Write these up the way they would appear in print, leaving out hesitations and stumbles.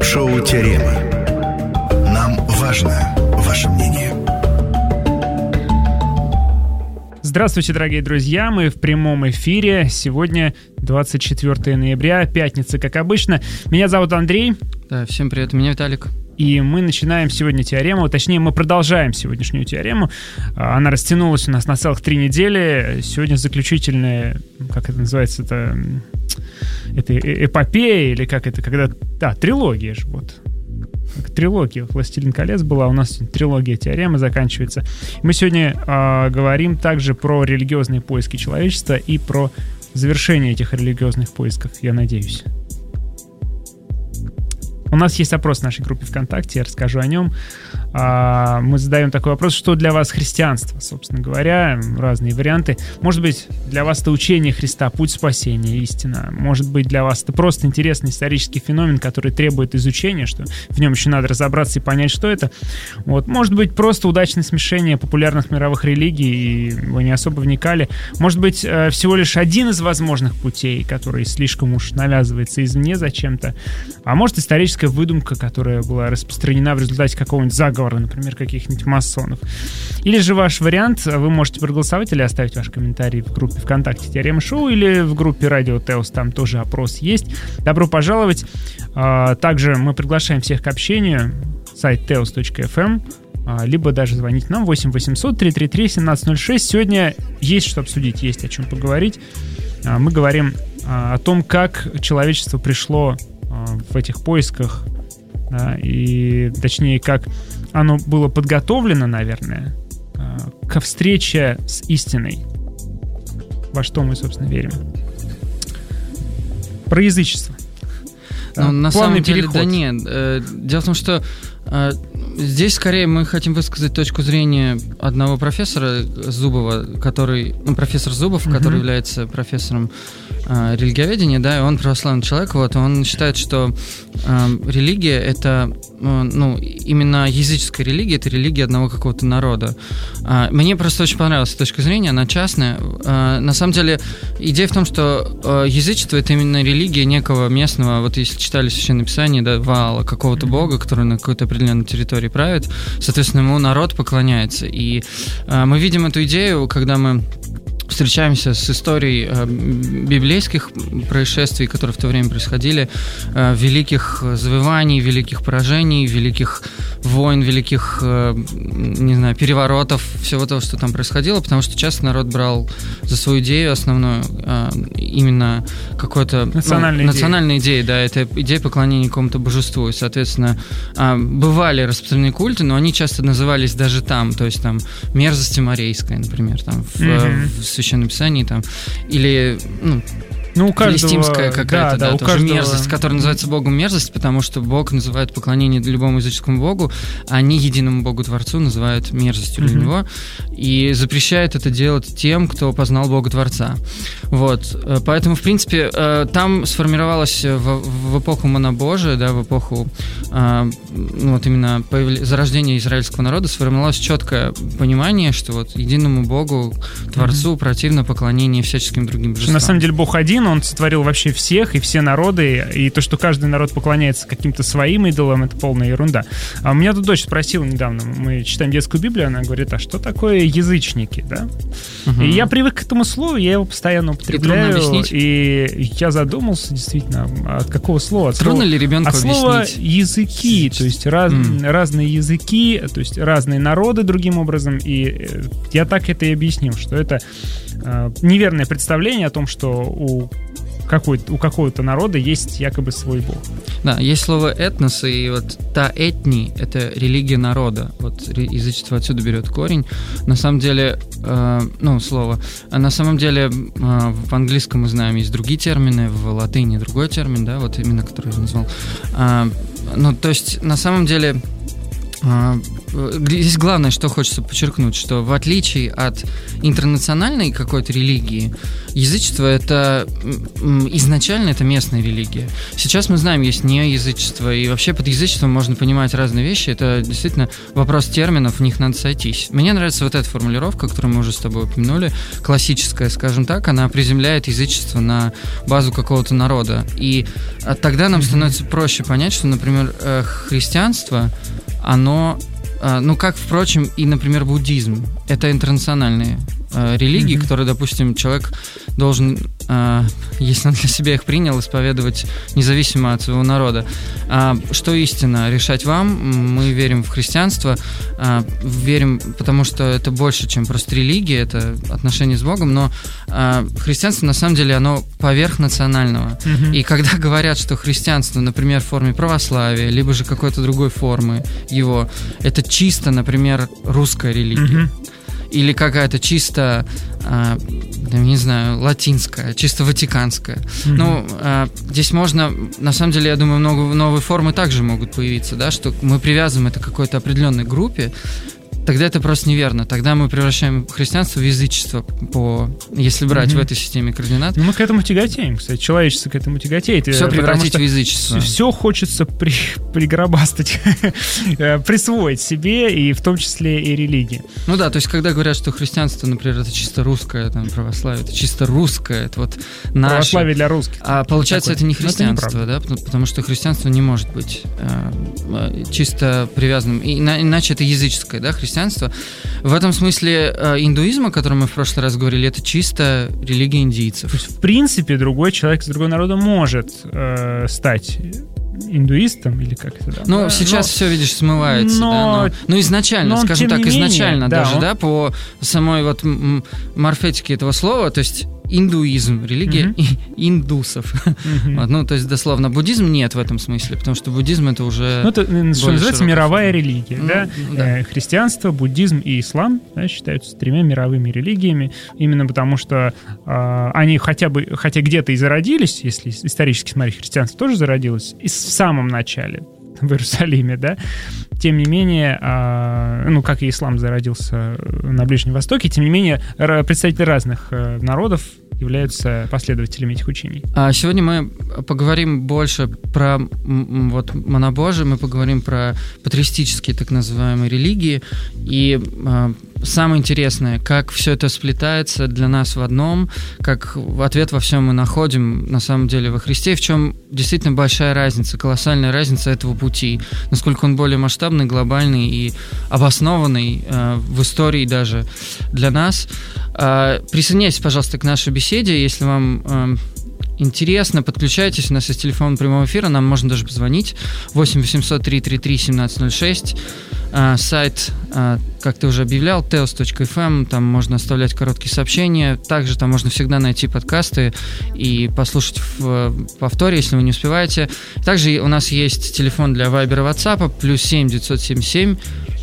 Шоу «Теорема». Нам важно ваше мнение. Здравствуйте, дорогие друзья, мы в прямом эфире. Сегодня 24 ноября, пятница, как обычно. Меня зовут Андрей. Да, всем привет, меня Виталик. И мы начинаем сегодня теорему, точнее, мы продолжаем сегодняшнюю теорему. Она растянулась у нас на целых 3 недели. Сегодня заключительная, как это называется, это эпопея, или как это, когда... Да, трилогия же, вот. Трилогия «Властелин колец» была, у нас трилогия теоремы заканчивается. Мы сегодня говорим также про религиозные поиски человечества и про завершение этих религиозных поисков, я надеюсь. У нас есть опрос в нашей группе ВКонтакте, я расскажу о нем. Мы задаем такой вопрос: что для вас христианство, собственно говоря, разные варианты. Может быть, для вас это учение Христа, путь спасения, истина. Может быть, для вас это просто интересный исторический феномен, который требует изучения, что в нем еще надо разобраться и понять, что это. Вот. Может быть, просто удачное смешение популярных мировых религий, и вы не особо вникали. Может быть, всего лишь один из возможных путей, который слишком уж навязывается извне зачем-то. А может, историческая выдумка, которая была распространена в результате какого-нибудь заговора, например, каких-нибудь масонов. Или же ваш вариант, вы можете проголосовать или оставить ваш комментарий в группе ВКонтакте «Теорема Шоу» или в группе «Радио Теос», там тоже опрос есть. Добро пожаловать. Также мы приглашаем всех к общению. Сайт teos.fm, либо даже звонить нам 8 800 333 1706. Сегодня есть что обсудить, есть о чем поговорить. Мы говорим о том, как человечество пришло в этих поисках, да, и точнее, как оно было подготовлено, наверное, ко встрече с истиной, во что мы, собственно, верим. Про язычество. Ну, на самом деле, переход. Да нет. Дело в том, что здесь скорее мы хотим высказать точку зрения одного профессора Зубова, профессор Зубов, который является профессором религиоведения, да, и он православный человек, вот, он считает, что религия — это, именно языческая религия — это религия одного какого-то народа. Мне просто очень понравилась эта точка зрения, она частная. На самом деле, идея в том, что язычество — это именно религия некого местного, вот если читали Священное Писание, да, Ваала, какого-то бога, который на какой-то определенной территории правит, соответственно, ему народ поклоняется. И мы видим эту идею, когда мы встречаемся с историей библейских происшествий, которые в то время происходили, великих завоеваний, великих поражений, великих войн, великих, переворотов, всего того, что там происходило, потому что часто народ брал за свою идею основную именно какую-то национальную идею, да, это идея поклонения какому-то божеству, и, соответственно, бывали распространены культы, но они часто назывались даже там, то есть там мерзость морейская, например, там в Священном Писании, там, или филистимская какая-то, тоже мерзость, которая называется Богом мерзость, потому что Бог называет поклонение любому языческому Богу, а не единому Богу-творцу называют мерзостью для него, и запрещает это делать тем, кто познал Бога-творца. Вот. Поэтому, в принципе, там сформировалось в эпоху монобожия, да, в эпоху именно зарождения израильского народа сформировалось четкое понимание, что вот единому Богу, Творцу, противно поклонение всяческим другим божествам. На самом деле Бог один, Он сотворил вообще всех и все народы, и то, что каждый народ поклоняется каким-то своим идолам, это полная ерунда. А у меня тут дочь спросила недавно, мы читаем детскую Библию, она говорит: а что такое язычники, да? И я привык к этому слову, я его постоянно употребляю, и я задумался действительно, от какого слова? Трудно ли ребенку объяснить? От слова языки, то есть разные языки, то есть разные народы другим образом, и я так это и объяснил, что это неверное представление о том, что у какого-то народа есть якобы свой бог. Да, есть слово «этнос», и вот та этни — это религия народа. Вот язычество отсюда берет корень. На самом деле, слово. А на самом деле в английском мы знаем, есть другие термины, в латыни другой термин, да, вот именно который я назвал. То есть, на самом деле, Здесь главное, что хочется подчеркнуть, что в отличие от интернациональной какой-то религии, язычество это изначально это местная религия. Сейчас мы знаем, есть неязычество, и вообще под язычеством можно понимать разные вещи. Это действительно вопрос терминов, в них надо сойтись. Мне нравится вот эта формулировка, которую мы уже с тобой упомянули, классическая, скажем так, она приземляет язычество на базу какого-то народа. И тогда нам становится проще понять, что, например, христианство, оно, как, впрочем, и, например, буддизм, это интернациональные религии, которые, допустим, человек должен, если он для себя их принял, исповедовать независимо от своего народа. Что истина? Решать вам. Мы верим в христианство, верим, потому что это больше, чем просто религия, это отношение с Богом, но христианство, на самом деле, оно поверх национального. И когда говорят, что христианство, например, в форме православия, либо же какой-то другой формы его, это чисто, например, русская религия, или какая-то чисто, не знаю, латинская, чисто ватиканская. Здесь можно, на самом деле, я думаю, много новые формы также могут появиться, да, что мы привязываем это к какой-то определенной группе, тогда это просто неверно. Тогда мы превращаем христианство в язычество, если брать в этой системе координат. Мы к этому тяготеем, кстати. Человечество к этому тяготеет. Все превратить в язычество. Все хочется пригробастать, присвоить себе, и в том числе и религии. Ну да, то есть когда говорят, что христианство, например, это чисто русское, там, православие, это чисто русское, это вот наше. Православие для русских. А получается, это не христианство, да? Потому что христианство не может быть чисто привязанным. Иначе это языческое, да, христианство. В этом смысле индуизм, о котором мы в прошлый раз говорили, это чисто религия индийцев. То есть, в принципе, другой человек из другого народа может стать индуистом, или как это? Да? Сейчас все, видишь, смывается. Но изначально, скажем так, изначально даже, по самой вот морфетике этого слова, то есть индуизм, религия индусов. То есть, дословно, буддизм нет в этом смысле, потому что буддизм это уже... это, что называется, мировая религия. Да? Христианство, буддизм и ислам считаются 3 мировыми религиями, именно потому что они хотя где-то и зародились, если исторически смотреть, христианство тоже зародилось, и в самом начале, в Иерусалиме, да, тем не менее, как и ислам зародился на Ближнем Востоке, тем не менее, представители разных народов являются последователями этих учений. Сегодня мы поговорим больше про монобожие, мы поговорим про патристические так называемые религии, и самое интересное, как все это сплетается для нас в одном, как ответ во всем мы находим на самом деле во Христе, в чем действительно большая разница, колоссальная разница этого пути, насколько он более масштабный, глобальный и обоснованный в истории даже для нас. Присоединяйтесь, пожалуйста, к нашей беседе, если вам интересно, подключайтесь, у нас есть телефон прямого эфира, нам можно даже позвонить, 8 800 333 1706, сайт, как ты уже объявлял, teos.fm, там можно оставлять короткие сообщения, также там можно всегда найти подкасты и послушать в повторе, если вы не успеваете. Также у нас есть телефон для Viber и WhatsApp, +7 977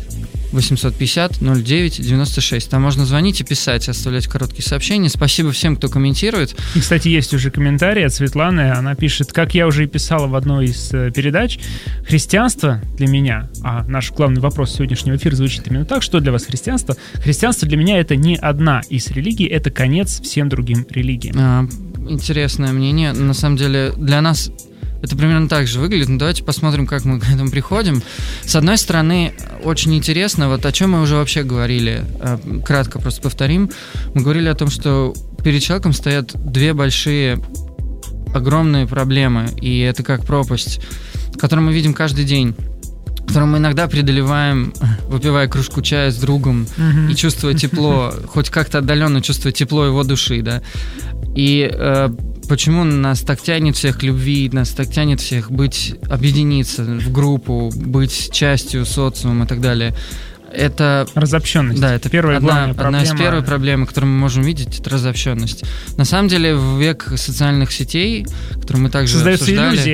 850 09 96. Там можно звонить и писать, оставлять короткие сообщения. Спасибо всем, кто комментирует. И, кстати, есть уже комментарий от Светланы. Она пишет: как я уже и писала в одной из передач, христианство для меня, а наш главный вопрос сегодняшнего эфира звучит именно так: что для вас христианство? Христианство для меня — это не одна из религий, это конец всем другим религиям. Интересное мнение. На самом деле, для нас это примерно так же выглядит, но давайте посмотрим, как мы к этому приходим. С одной стороны, очень интересно, вот о чем мы уже вообще говорили, кратко просто повторим. Мы говорили о том, что перед человеком стоят 2 большие, огромные проблемы, и это как пропасть, которую мы видим каждый день, которую мы иногда преодолеваем, выпивая кружку чая с другом и чувствуя тепло, хоть как-то отдаленно чувствуя тепло его души, да. И почему нас так тянет всех к любви, нас так тянет всех объединиться в группу, быть частью социума и так далее. Это разобщенность. Да, это одна из первых проблем, которую мы можем видеть, это разобщенность. На самом деле, в век социальных сетей, которые мы также создается обсуждали, иллюзия.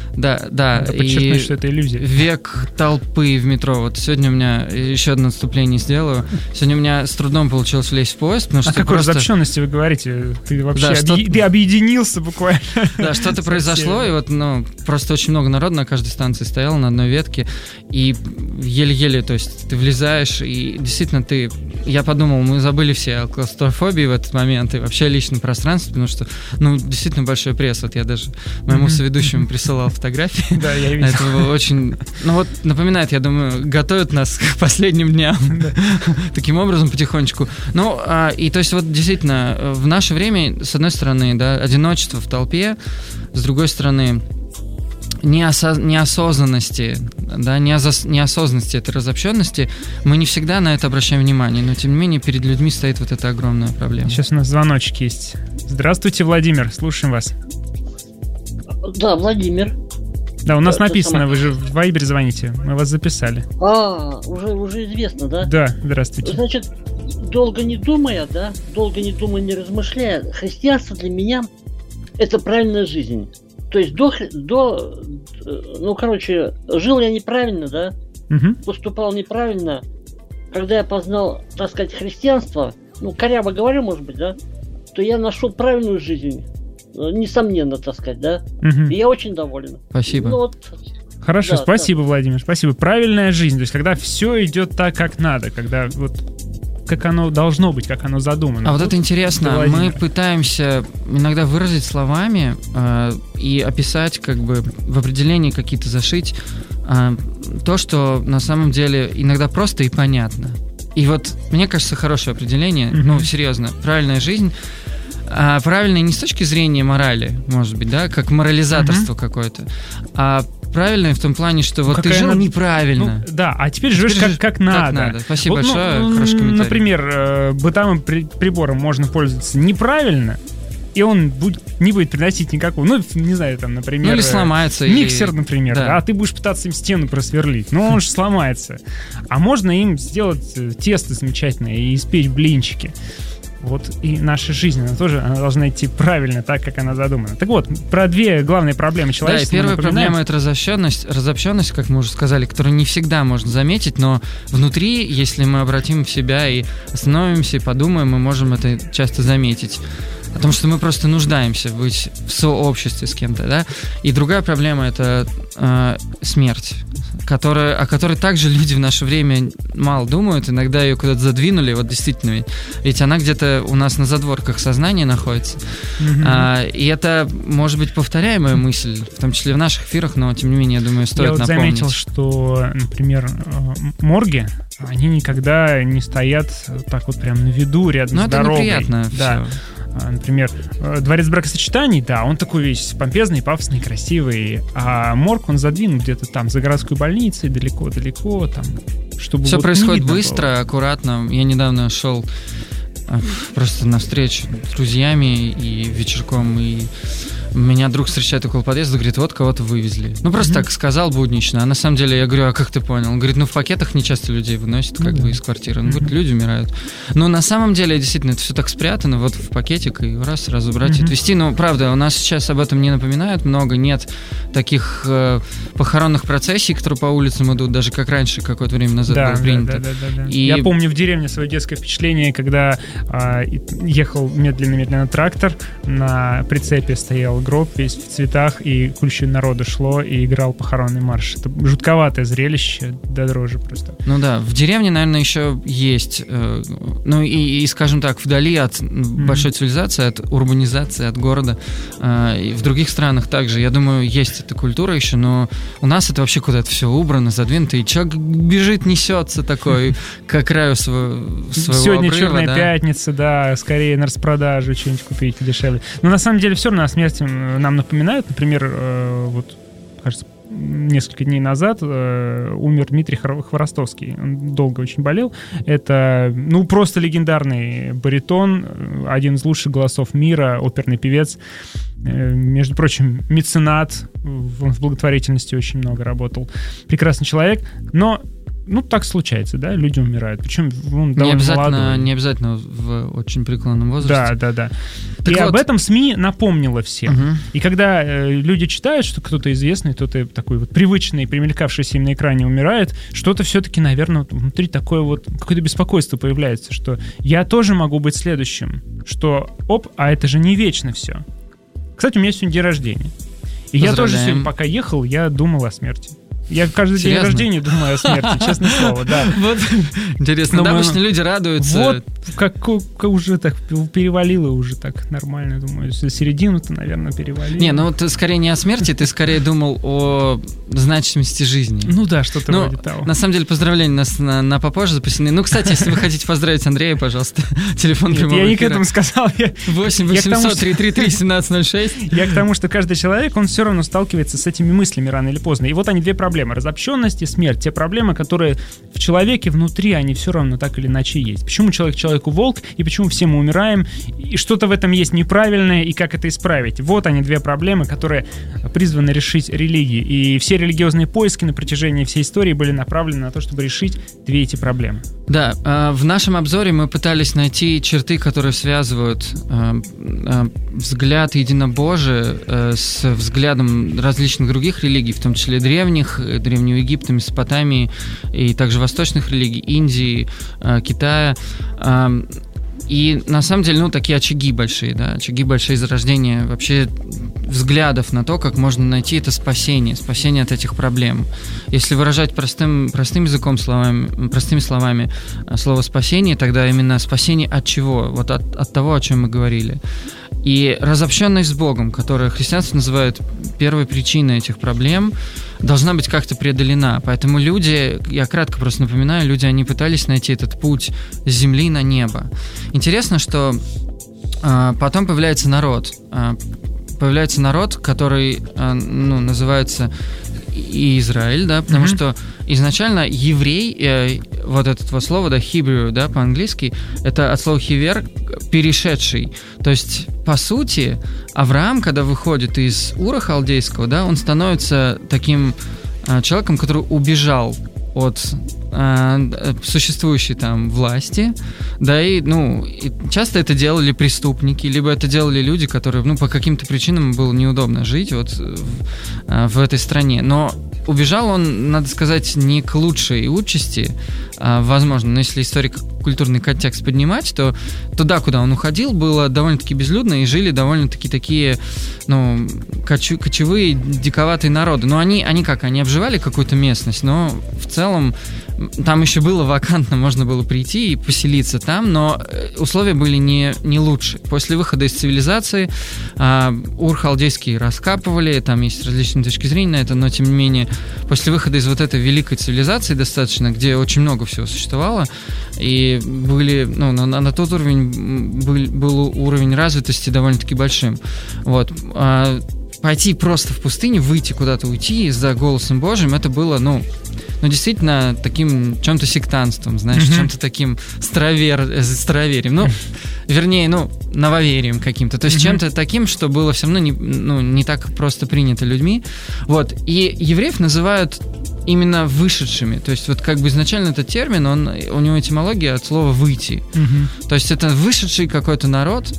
Да. Надо подчеркнуть, что это иллюзия. Век толпы в метро. Вот сегодня у меня еще одно отступление сделаю. Сегодня у меня с трудом получилось влезть в поезд, потому что о какой разобщенности вы говорите? Ты вообще ты объединился буквально. Да, что-то произошло, и вот, просто очень много народу на каждой станции стояло на одной ветке, и еле-еле, то есть ты влезаешь, и действительно я подумал, мы забыли все о клаустрофобии в этот момент, и вообще о личном пространстве, потому что, действительно большой пресс. Вот я даже моему соведущему присылал фотографии. Да, я видел. Это было очень... напоминает, я думаю, готовят нас к последним дням. Таким образом, потихонечку. И то есть вот действительно, в наше время, с одной стороны, да, одиночество в толпе, с другой стороны, неосознанности, да, неосознанности этой разобщенности, мы не всегда на это обращаем внимание, но тем не менее перед людьми стоит вот эта огромная проблема. Сейчас у нас звоночек есть. Здравствуйте, Владимир, слушаем вас. Да, Владимир. Да, у нас написано, вы же в Вайбере звоните, мы вас записали. Уже известно, да? Да, здравствуйте. Значит, долго не думая, не размышляя, христианство для меня это правильная жизнь. То есть жил я неправильно, да? Поступал неправильно. Когда я познал, так сказать, христианство, коряво говорю, может быть, да, то я нашел правильную жизнь. Несомненно, так сказать, да? И я очень доволен. Спасибо. Хорошо, да, спасибо, Владимир, спасибо. Правильная жизнь, то есть когда все идет так, как надо, когда как оно должно быть, как оно задумано. А вот это интересно, мы пытаемся иногда выразить словами и описать, в определении какие-то зашить то, что на самом деле иногда просто и понятно. И вот, мне кажется, хорошее определение, серьезно, правильная жизнь. Правильно не с точки зрения морали, может быть, да, как морализаторство какое-то, а правильное в том плане, что ты жил неправильно. А теперь живешь как надо. Спасибо большое, хороший комментарий. Например, бытовым прибором можно пользоваться неправильно, и он не будет приносить никакого, не знаю, там, например... или сломается. Миксер, например, да, а ты будешь пытаться им стену просверлить, он же сломается. А можно им сделать тесто замечательное и испечь блинчики. Вот и наша жизнь, она должна идти правильно, так, как она задумана. Так вот, про две главные проблемы человечества. Да, и первая проблема — это разобщенность, как мы уже сказали, которую не всегда можно заметить, но внутри, если мы обратим в себя и остановимся, и подумаем, мы можем это часто заметить. О том, что мы просто нуждаемся быть в сообществе с кем-то, да. И другая проблема — это смерть, о которой также люди в наше время мало думают, иногда ее куда-то задвинули, вот действительно, ведь она где-то у нас на задворках сознания находится. И это, может быть, повторяемая мысль, в том числе в наших эфирах, но, тем не менее, я думаю, стоит напомнить. Я заметил, что, например, морги, они никогда не стоят так вот прям на виду рядом с дорогой. Это неприятно все. Например, дворец бракосочетаний, он такой весь помпезный, пафосный, красивый, а морг он задвинут где-то там за городской больницей, далеко-далеко, там, чтобы все происходит быстро, было. Аккуратно. Я недавно шел просто на встречу с друзьями и вечерком, и меня друг встречает около подъезда, говорит, вот кого-то вывезли. Просто так сказал буднично, а на самом деле я говорю, а как ты понял? Он говорит, в пакетах нечасто людей выносят из квартиры. Он говорит, люди умирают. Но на самом деле, действительно, это все так спрятано, вот в пакетик, и сразу брать и отвезти. Но, правда, у нас сейчас об этом не напоминают много, нет таких похоронных процессий, которые по улицам идут, даже как раньше, какое-то время назад было принято. Да. И... Я помню в деревне свое детское впечатление, когда ехал медленно-медленно трактор, на прицепе стоял гроб весь в цветах, и куча народу шло и играл похоронный марш. Это жутковатое зрелище, до дрожи просто. В деревне, наверное, еще есть, и скажем так, вдали от большой цивилизации, от урбанизации, от города, и в других странах также, я думаю, есть эта культура еще, но у нас это вообще куда-то все убрано, задвинуто, и человек бежит, несется такой к краю своего Сегодня обрыва, Черная пятница, скорее на распродажу что-нибудь купить дешевле. Но на самом деле все равно о смерти нам напоминают. Например, кажется, несколько дней назад умер Дмитрий Хворостовский. Он долго очень болел. Это, просто легендарный баритон, один из лучших голосов мира, оперный певец. Между прочим, меценат, он в благотворительности очень много работал. Прекрасный человек, но так случается, да, люди умирают. Причем не обязательно в очень преклонном возрасте. Да. Так и об этом СМИ напомнило всем. И когда люди читают, что кто-то известный, кто-то такой вот привычный, примелькавшийся им на экране умирает, что-то все-таки, наверное, внутри такое вот какое-то беспокойство появляется, что я тоже могу быть следующим. Что, а это же не вечно все. Кстати, у меня сегодня день рождения. И я тоже сегодня, пока ехал, я думал о смерти. Я каждый день рождения думаю о смерти, честное слово, да. Вот интересно, обычно люди радуются. Вот как уже так перевалило уже так нормально, думаю. Если середину-то, наверное, перевалило. Ты скорее не о смерти, ты скорее думал о значимости жизни. Что-то вроде того. На самом деле, поздравления нас на попозже записаны. Кстати, если вы хотите поздравить Андрея, пожалуйста, телефон прямого эфира. Я не к этому сказал. 8 800 333 1706. Я к тому, что каждый человек, он все равно сталкивается с этими мыслями рано или поздно. И вот они, две проблемы. Разобщенность и смерть. Те проблемы, которые в человеке внутри, они все равно так или иначе есть. Почему человек человеку волк, и почему все мы умираем, и что-то в этом есть неправильное, и как это исправить. Вот они, две проблемы, которые призваны решить религии. И все религиозные поиски на протяжении всей истории были направлены на то, чтобы решить две эти проблемы. Да, в нашем обзоре мы пытались найти черты, которые связывают взгляд единобожия с взглядом различных других религий, в том числе древнего Египта, Месопотамии и также восточных религий, Индии, Китая. И на самом деле, такие очаги большие зарождения вообще взглядов на то, как можно найти это спасение от этих проблем. Если выражать простым простыми словами слово «спасение», тогда именно спасение от чего? Вот от того, о чем мы говорили. И разобщенность с Богом, которую христианство называет первой причиной этих проблем, должна быть как-то преодолена. Поэтому люди, я кратко просто напоминаю, люди, они пытались найти этот путь с земли на небо. Интересно, что потом появляется народ. Появляется народ, который называется Израиль, да, потому что изначально еврей, вот это слово, да, Hebrew, да, по-английски, это от слова хивер, перешедший. То есть, по сути, Авраам, когда выходит из Ура халдейского, да, он становится таким человеком, который убежал от существующей там власти, да, и часто это делали преступники, либо это делали люди, которые, по каким-то причинам было неудобно жить вот в этой стране, но убежал он, надо сказать, не к лучшей участи, возможно, но если историко-культурный контекст поднимать, то туда, куда он уходил, было довольно-таки безлюдно, и жили довольно-таки такие, кочевые, диковатые народы. Но они обживали какую-то местность, но в целом там еще было вакантно, можно было прийти и поселиться там, но условия были не лучшие. После выхода из цивилизации Ур халдейский раскапывали, там есть различные точки зрения на это, но тем не менее, после выхода из вот этой великой цивилизации достаточно, где очень много всего существовало, и были, на тот уровень был уровень развитости довольно-таки большим. Вот. Пойти просто в пустыню, выйти куда-то, уйти за голосом Божьим, это было, действительно таким чем-то сектантством, знаешь, чем-то таким староверием, вернее, нововерием каким-то, то есть чем-то таким, что было все равно не так просто принято людьми, вот, и евреев называют именно вышедшими, то есть вот как бы изначально этот термин, у него этимология от слова «выйти», то есть это вышедший какой-то народ.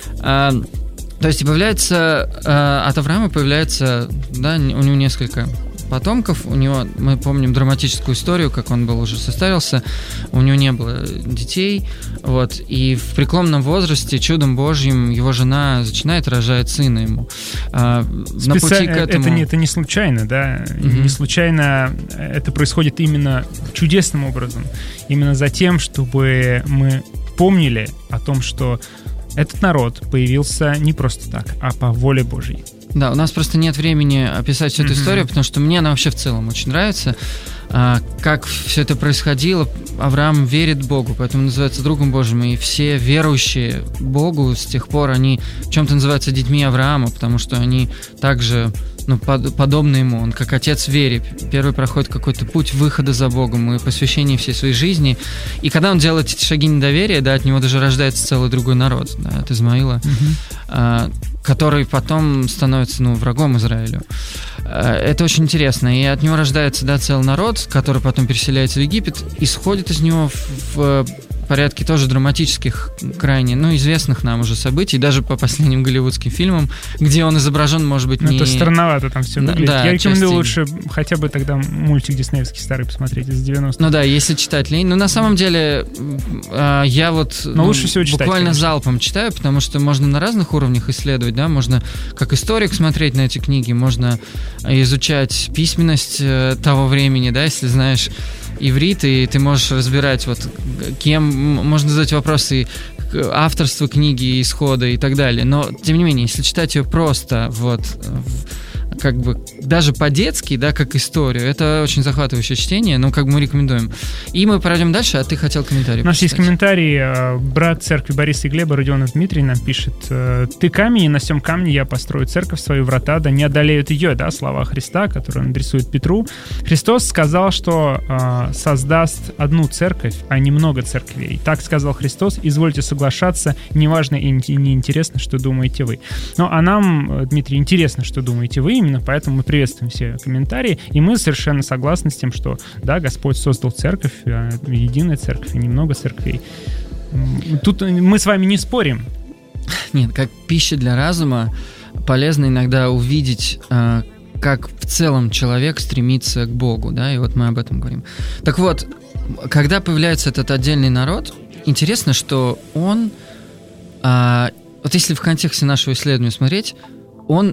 То есть появляется, от Авраама появляется, да, у него несколько потомков, у него, мы помним драматическую историю, как он был уже состарился, у него не было детей, вот, и в преклонном возрасте чудом Божьим его жена зачинает, рожает сына ему. На пути к этому... Это не случайно, да, не случайно это происходит именно чудесным образом, именно за тем, чтобы мы помнили о том, что этот народ появился не просто так, а по воле Божьей. Да, у нас просто нет времени описать всю эту историю, потому что мне она вообще в целом очень нравится. Как все это происходило. Авраам верит Богу, поэтому называется другом Божьим, и все верующие Богу с тех пор, они в чем-то называются детьми Авраама, потому что они также подобно ему. Он как отец в вере. Первый проходит какой-то путь выхода за Богом и посвящения всей своей жизни. И когда он делает эти шаги недоверия, да, от него даже рождается целый другой народ, да, от Измаила, который потом становится, врагом Израилю. Это очень интересно. И от него рождается, да, целый народ, который потом переселяется в Египет, исходит из него в порядке тоже драматических, крайне, известных нам уже событий, даже по последним голливудским фильмам, где он изображен, может быть, не... Это странновато там все выглядит. Да, я рекомендую лучше хотя бы тогда мультик диснеевский старый посмотреть из 90-х. Если читать лень. На самом деле, я лучше всего читать, буквально залпом читаю, потому что можно на разных уровнях исследовать, да, можно как историк смотреть на эти книги, можно изучать письменность того времени, да, если знаешь иврит, и ты можешь разбирать, кем, можно задать вопросы авторства книги, исхода и так далее. Но, тем не менее, если читать ее просто, как бы даже по-детски, да, как историю, это очень захватывающее чтение, мы рекомендуем. И мы пройдем дальше, а ты хотел комментарий. У нас есть комментарий. Брат церкви Бориса и Глеба, Родионов Дмитрий, нам пишет: «Ты камень, и на сем камне я построю церковь, свою врата, да не одолеют ее», да, слова Христа, которые он адресует Петру. Христос сказал, что создаст одну церковь, а не много церквей. Так сказал Христос, извольте соглашаться, неважно и неинтересно, что думаете вы. А нам, Дмитрий, интересно, что думаете вы, именно поэтому мы приветствуем все комментарии, и мы совершенно согласны с тем, что, да, Господь создал церковь, единая церковь, и немного церквей. Тут мы с вами не спорим. Нет, как пища для разума полезно иногда увидеть, как в целом человек стремится к Богу, да, и мы об этом говорим. Так вот, когда появляется этот отдельный народ, интересно, что он, если в контексте нашего исследования смотреть, он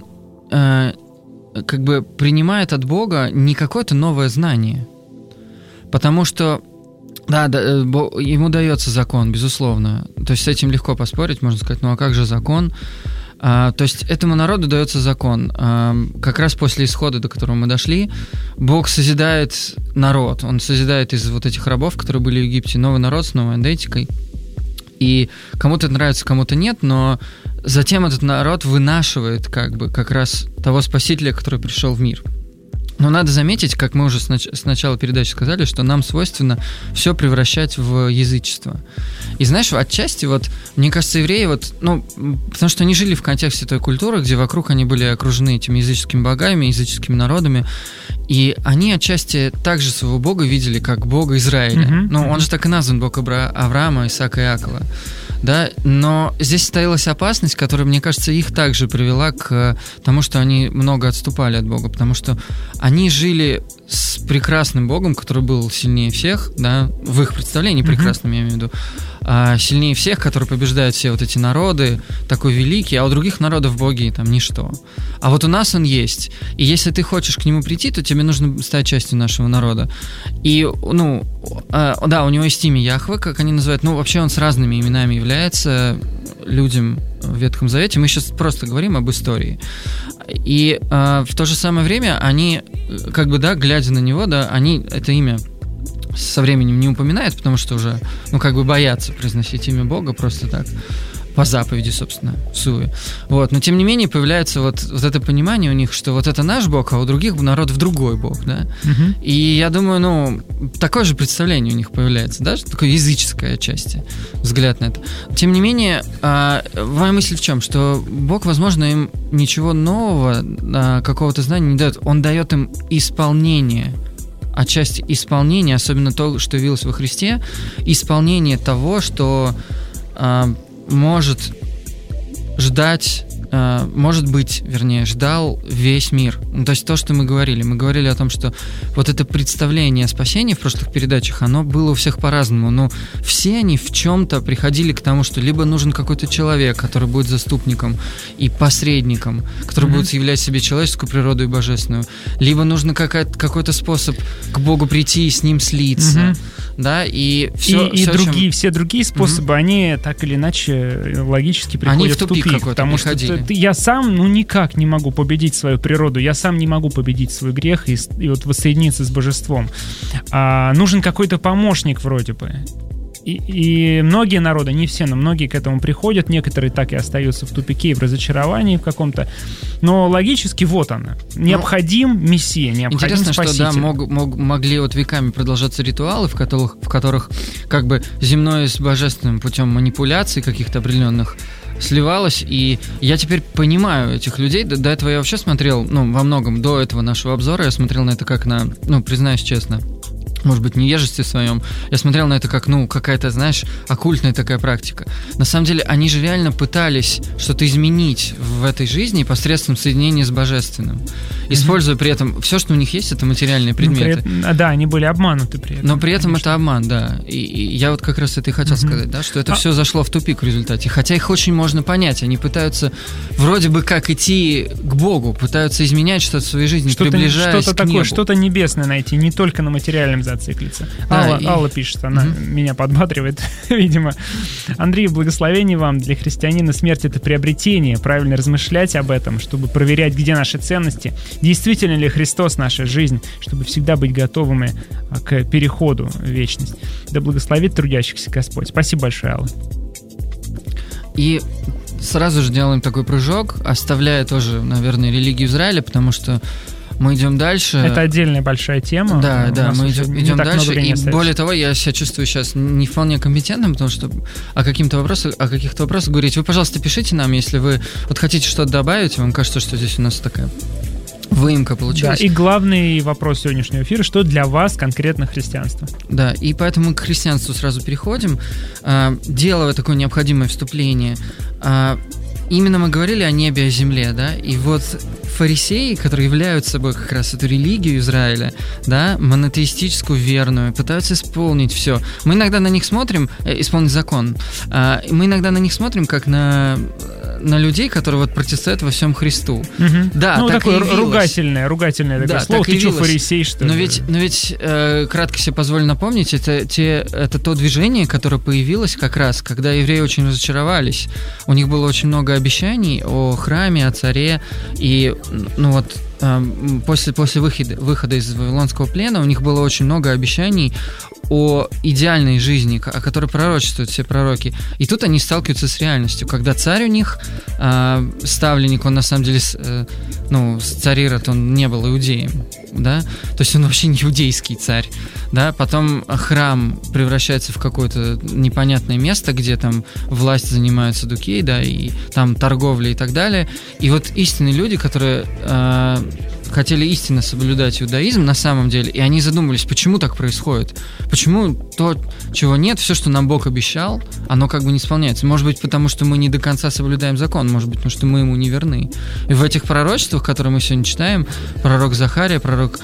как бы принимает от Бога не какое-то новое знание. Потому что, да, ему дается закон, безусловно. То есть с этим легко поспорить, можно сказать, а как же закон? То есть этому народу дается закон. Как раз после исхода, до которого мы дошли, Бог созидает народ. Он созидает из этих рабов, которые были в Египте, новый народ с новой эндетикой. И кому-то это нравится, кому-то нет, но затем этот народ вынашивает как раз того Спасителя, который пришел в мир. Но надо заметить, как мы уже с начала передачи сказали, что нам свойственно все превращать в язычество. И знаешь, отчасти, мне кажется, евреи, потому что они жили в контексте той культуры, где вокруг они были окружены этими языческими богами, языческими народами, и они отчасти также своего Бога видели как Бога Израиля. Он же так и назван, Бог Авраама, Исаака и Иакова. Да, но здесь стоялась опасность, которая, мне кажется, их также привела к тому, что они много отступали от Бога, потому что они жили с прекрасным Богом, который был сильнее всех, да, в их представлении прекрасным, я имею в виду, сильнее всех, который побеждает все эти народы, такой великий, а у других народов боги там ничто. А у нас он есть. И если ты хочешь к нему прийти, то тебе нужно стать частью нашего народа. И, да, у него есть имя Яхве, как они называют, вообще он с разными именами является людям в Ветхом Завете. Мы сейчас просто говорим об истории. И в то же самое время они, глядя на него, да, они это имя со временем не упоминают, потому что уже, боятся произносить имя Бога просто так, по заповеди, собственно, суе. Но тем не менее появляется это понимание у них, что это наш Бог, а у других народов другой Бог, да. И я думаю, такое же представление у них появляется, да, такое языческое отчасти взгляд на это. Тем не менее, моя мысль в чем? Что Бог, возможно, им ничего нового, какого-то знания не дает. Он дает им исполнение, отчасти исполнение, особенно то, что явилось во Христе, исполнение того, что может ждать, ждал весь мир. То есть то, что мы говорили. Мы говорили о том, что это представление о спасении в прошлых передачах, оно было у всех по-разному. Но все они в чем-то приходили к тому, что либо нужен какой-то человек, который будет заступником и посредником, который будет являть себе человеческую природу и божественную, либо нужно какой-то способ к Богу прийти и с ним слиться. Да, и все другие способы, они так или иначе логически приходят в тупик, потому что я сам никак не могу победить свою природу, я сам не могу победить свой грех и воссоединиться с божеством. Нужен какой-то помощник вроде бы. И многие народы, не все, но многие к этому приходят, некоторые так и остаются в тупике и в разочаровании в каком-то. Но логически вот она. Необходим Мессия, необходим Интересно, Спаситель. Что могли вот веками продолжаться ритуалы, в которых как бы земное с божественным путем манипуляций каких-то определенных сливалось, и я теперь понимаю этих людей. До этого я вообще смотрел, во многом до этого нашего обзора я смотрел на это как на, признаюсь честно, может быть, невежестве своем, я смотрел на это как, какая-то, знаешь, оккультная такая практика. На самом деле, они же реально пытались что-то изменить в этой жизни посредством соединения с Божественным, используя при этом все, что у них есть, это материальные предметы. Да, они были обмануты при этом. Но при этом это обман, да. И я вот как раз это и хотел сказать, да, что это все зашло в тупик в результате. Хотя их очень можно понять. Они пытаются вроде бы как идти к Богу, пытаются изменять что-то в своей жизни, приближаясь к небу. Что-то небесное найти, не только на материальном зациклиться. Да, Алла пишет, она меня подбадривает, видимо. Андрей, благословение вам. Для христианина смерть — это приобретение. Правильно размышлять об этом, чтобы проверять, где наши ценности. Действительно ли Христос наша жизнь, чтобы всегда быть готовыми к переходу в вечность. Да благословит трудящихся Господь. Спасибо большое, Алла. И сразу же делаем такой прыжок, оставляя тоже, наверное, религию Израиля, потому что мы идем дальше. Это отдельная большая тема. Да, мы идем дальше. И более того, я себя чувствую сейчас не вполне компетентным, потому что о каких-то вопросах говорить. Вы, пожалуйста, пишите нам, если вы вот хотите что-то добавить, вам кажется, что здесь у нас такая выемка получилась. Да, и главный вопрос сегодняшнего эфира: что для вас конкретно христианство? Да, и поэтому к христианству сразу переходим, делая такое необходимое вступление. Именно мы говорили о небе, о земле, да, и вот фарисеи, которые являются собой как раз эту религию Израиля, да, монотеистическую, верную, пытаются исполнить все. Мы иногда на них смотрим, исполнить закон, мы иногда на них смотрим как на людей, которые вот противостоят во всем Христу. Да, так такое и ругательное такое слово. Ты что, фарисей, что ли? Но ведь кратко себе позволю напомнить, это то движение, которое появилось как раз, когда евреи очень разочаровались. У них было очень много обещаний о храме, о царе, и после выхода из Вавилонского плена у них было очень много обещаний о идеальной жизни, о которой пророчествуют все пророки. И тут они сталкиваются с реальностью, когда царь у них, ставленник, он на самом деле, царь Ирод, он не был иудеем, да, то есть он вообще не иудейский царь, да, потом храм превращается в какое-то непонятное место, где там власть занимают саддукеи, да, и там торговля и так далее, и вот истинные люди, которые хотели истинно соблюдать иудаизм на самом деле, и они задумались, почему так происходит, почему то, чего нет, все, что нам Бог обещал, оно как бы не исполняется. Может быть, потому что мы не до конца соблюдаем закон, может быть, потому что мы ему не верны. И в этих пророчествах, которые мы сегодня читаем, пророк Захария, пророк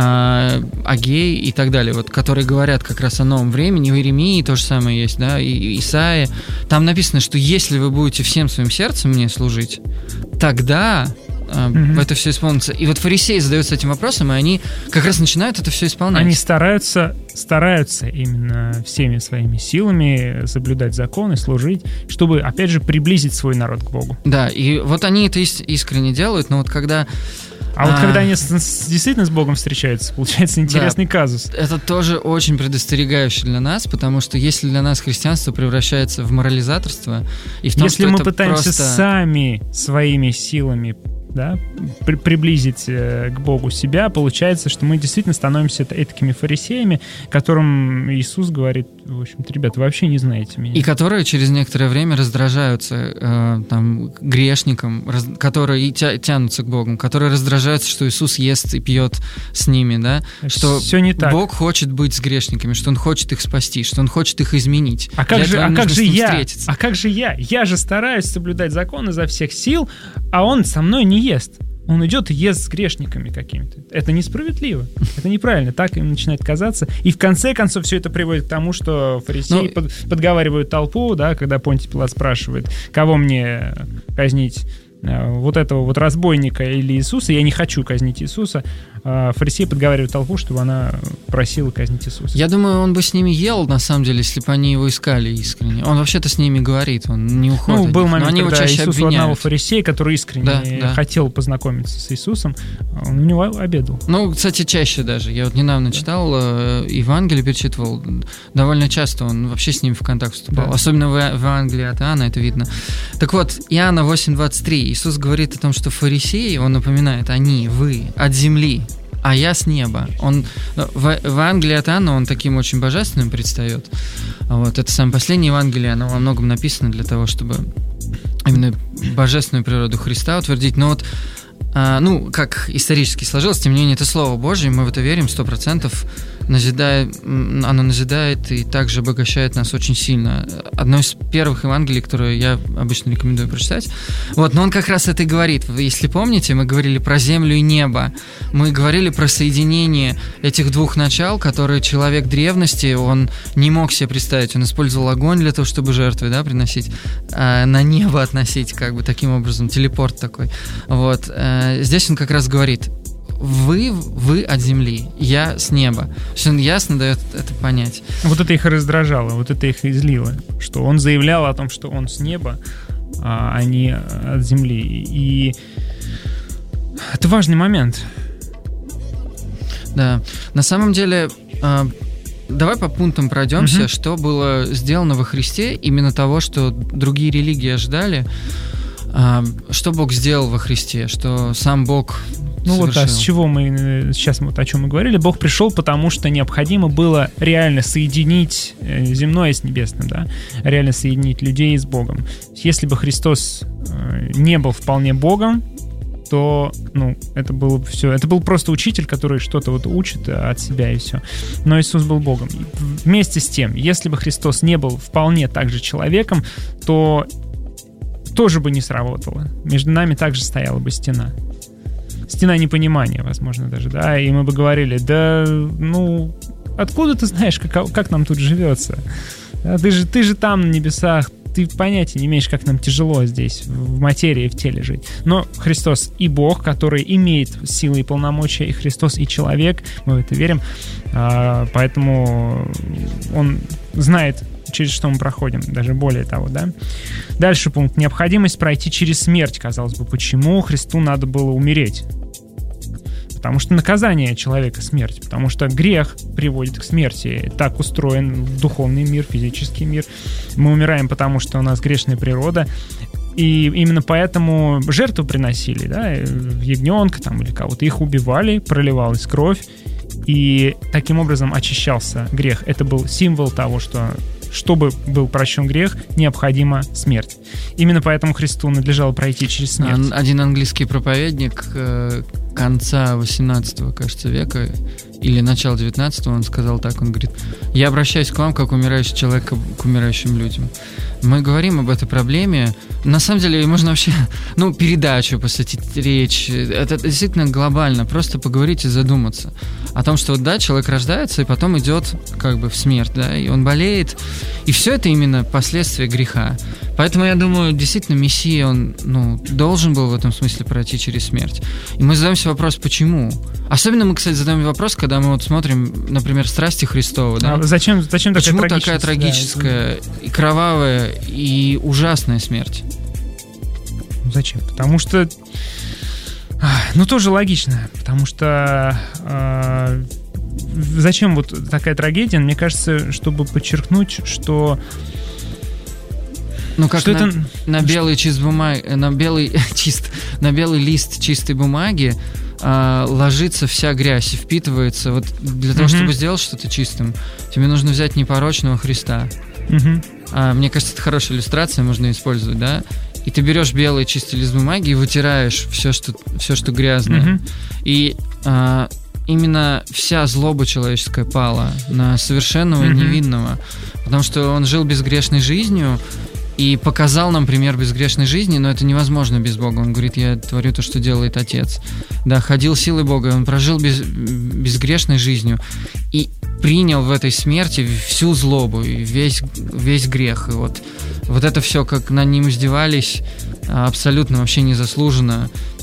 Агей и так далее, вот, которые говорят как раз о новом времени, у Иеремии то же самое есть, да, и Исаия, там написано, что если вы будете всем своим сердцем мне служить, тогда это все исполнится. И вот фарисеи задаются этим вопросом, и они как раз начинают это все исполнять. Они стараются именно всеми своими силами соблюдать закон и служить, чтобы, опять же, приблизить свой народ к Богу. Да, и вот они это искренне делают, но вот когда... когда они действительно с Богом встречаются, получается интересный казус. Это тоже очень предостерегающий для нас, потому что если для нас христианство превращается в морализаторство, и в том, если что мы это пытаемся просто... сами своими силами, да, приблизить к Богу себя, получается, что мы действительно становимся этакими фарисеями, которым Иисус говорит: в общем-то, ребята, вы вообще не знаете меня. И которые через некоторое время раздражаются грешникам, которые тянутся к Богу, которые раздражаются, что Иисус ест и пьет с ними, да, что все не так. Бог хочет быть с грешниками, что Он хочет их спасти, что Он хочет их изменить. А как же я? Я же стараюсь соблюдать закон изо всех сил, а Он со мной не ест. Он идет и ест с грешниками какими-то. Это несправедливо. Это неправильно. Так им начинает казаться. И в конце концов все это приводит к тому, что фарисеи подговаривают толпу, да, когда Понтий Пилат спрашивает, кого мне казнить, вот этого вот разбойника или Иисуса. Я не хочу казнить Иисуса. фарисеи подговаривают толпу, чтобы она просила казнить Иисуса. Я думаю, он бы с ними ел, на самом деле, если бы они его искали искренне. Он вообще-то с ними говорит, он не уходит. Был момент, они когда его чаще Иисус обвиняют. у одного фарисея, который искренне хотел познакомиться с Иисусом, он у него обедал. Кстати, чаще даже. Я вот недавно читал, Евангелие перечитывал, довольно часто он вообще с ними в контакт вступал. Особенно в Евангелии от Иоанна это видно. Так вот, Иоанна 8:23. Иисус говорит о том, что фарисеи, он напоминает, они, вы, от земли, а я с неба. В Евангелии от Иоанна он таким очень божественным предстает. Вот, это самое последнее Евангелие, оно во многом написано для того, чтобы именно божественную природу Христа утвердить. Но вот как исторически сложилось, тем не менее, это Слово Божье, мы в это верим 100%, оно назидает и также обогащает нас очень сильно. Одно из первых Евангелий, которое я обычно рекомендую прочитать. Но он как раз это и говорит. Если помните, мы говорили про землю и небо, мы говорили про соединение этих двух начал, которые человек древности, он не мог себе представить, он использовал огонь для того, чтобы жертвы, приносить, на небо относить, таким образом, телепорт такой. Здесь он как раз говорит: вы от земли, я с неба. Он ясно дает это понять. Вот это их раздражало, вот это их излило, что он заявлял о том, что он с неба, а не от земли. И это важный момент. Да, на самом деле, давай по пунктам пройдемся, что было сделано во Христе, именно того, что другие религии ожидали. Что Бог сделал во Христе, что сам Бог совершил. С чего мы сейчас о чем мы говорили. Бог пришел, потому что необходимо было реально соединить земное с небесным, реально соединить людей с Богом. Если бы Христос не был вполне Богом, то, это было бы все. Это был просто учитель, который что-то учит от себя и все. Но Иисус был Богом. Вместе с тем, если бы Христос не был вполне также человеком, то тоже бы не сработало. Между нами также стояла бы стена. Стена непонимания, возможно, даже, и мы бы говорили: откуда ты знаешь, как нам тут живется? Ты же там на небесах, ты понятия не имеешь, как нам тяжело здесь, в материи, в теле жить. Но Христос и Бог, который имеет силы и полномочия, и Христос и человек, мы в это верим, поэтому Он знает, через что мы проходим, даже более того, Дальше пункт. Необходимость пройти через смерть, казалось бы. Почему Христу надо было умереть? Потому что наказание человека — смерть. Потому что грех приводит к смерти. Так устроен духовный мир, физический мир. Мы умираем, потому что у нас грешная природа. И именно поэтому жертву приносили, ягненка или кого-то. Их убивали, проливалась кровь. И таким образом очищался грех. Это был символ того, что чтобы был прощен грех, необходима смерть. Именно поэтому Христу надлежало пройти через смерть. Один английский проповедник конца 18, кажется, века или начала 19, он сказал так, он говорит: «Я обращаюсь к вам, как умирающий человек, к умирающим людям». Мы говорим об этой проблеме. На самом деле, можно вообще, передачу посвятить, речь. Это действительно глобально. Просто поговорить и задуматься о том, что человек рождается и потом идет в смерть, и он болеет. И все это именно последствия греха. Поэтому я думаю, действительно, Мессия, он должен был в этом смысле пройти через смерть. И мы задаемся вопрос, почему? Особенно мы, кстати, задаем вопрос, когда мы смотрим, например, «Страсти Христовы». Зачем почему такая трагическая, и кровавая, и ужасная смерть? Зачем? Потому что... тоже логично. Потому что... Зачем такая трагедия? Мне кажется, чтобы подчеркнуть, что... на белый лист чистой бумаги ложится вся грязь и впитывается. Для того, чтобы сделать что-то чистым, тебе нужно взять непорочного Христа. Мне кажется, это хорошая иллюстрация, можно использовать, И ты берешь белый чистый лист бумаги и вытираешь все, что грязное. И именно вся злоба человеческая пала на совершенного и невинного, потому что он жил безгрешной жизнью и показал нам пример безгрешной жизни, но это невозможно без Бога. Он говорит: я творю то, что делает Отец. Ходил силой Бога, он прожил безгрешной жизнью и принял в этой смерти всю злобу и весь грех. И вот это все, как над ним издевались, абсолютно вообще незаслуженно.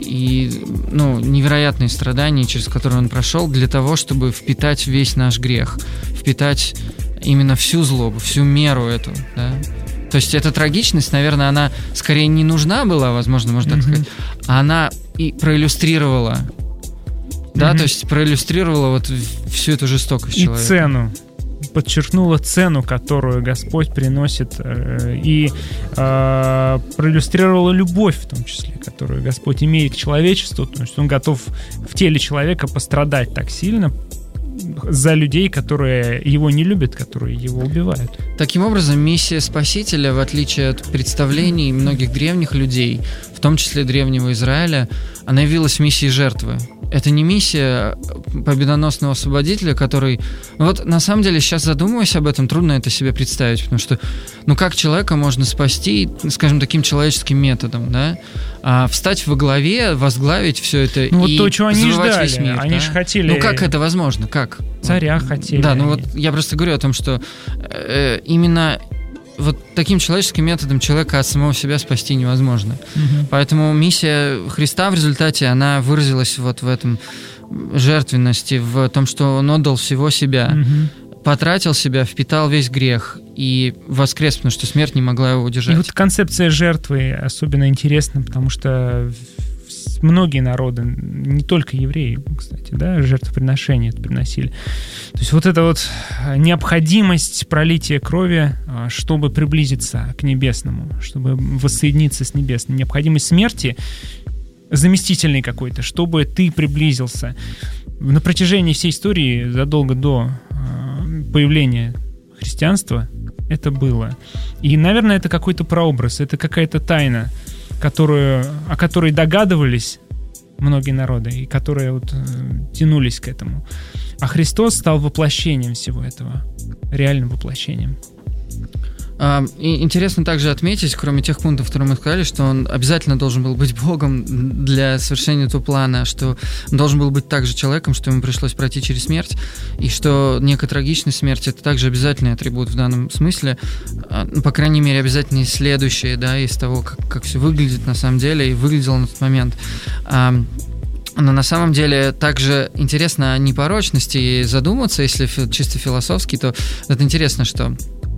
и невероятные страдания, через которые он прошел, для того, чтобы впитать весь наш грех, впитать именно всю злобу, всю меру эту, да. То есть эта трагичность, наверное, она скорее не нужна была, возможно, можно так сказать, а она и проиллюстрировала, да, то есть проиллюстрировала вот всю эту жестокость человека. И цену. Подчеркнула цену, которую Господь приносит, и проиллюстрировала любовь, в том числе, которую Господь имеет к человечеству, то есть Он готов в теле человека пострадать так сильно за людей, которые его не любят, которые его убивают. Таким образом, миссия Спасителя, в отличие от представлений многих древних людей, в том числе древнего Израиля, она явилась миссией жертвы. Это не миссия победоносного освободителя, который... Вот на самом деле, сейчас задумываясь об этом, трудно это себе представить, потому что, как человека можно спасти, скажем, таким человеческим методом, да? А встать во главе, возглавить все это и вот то, чего они ждали. Весь мир, они же хотели... как это возможно? Как? Царя хотели. Да, я просто говорю о том, что именно... Вот таким человеческим методом человека от самого себя спасти невозможно. Поэтому миссия Христа в результате, она выразилась вот в этом жертвенности, в том, что Он отдал всего себя, потратил себя, впитал весь грех и воскрес, потому что смерть не могла его удержать. И вот концепция жертвы особенно интересна, потому что многие народы, не только евреи, кстати, да, жертвоприношения это приносили. То есть вот эта вот необходимость пролития крови, чтобы приблизиться к небесному, чтобы воссоединиться с небесным, необходимость смерти заместительной какой-то, чтобы ты приблизился. На протяжении всей истории, задолго до появления христианства, это было. И, наверное, это какой-то прообраз, это какая-то тайна, о которой догадывались многие народы, и которые тянулись к этому. А Христос стал воплощением всего этого, реальным воплощением. И интересно также отметить, кроме тех пунктов, которые мы сказали, что Он обязательно должен был быть Богом для совершения этого плана, что Он должен был быть также человеком, что Ему пришлось пройти через смерть, и что некая трагичная смерть — это также обязательный атрибут в данном смысле, по крайней мере, обязательно следующее, да, из того, как все выглядит на самом деле, и выглядело на тот момент. Но на самом деле также интересно о непорочности задуматься, если чисто философски, то это интересно, что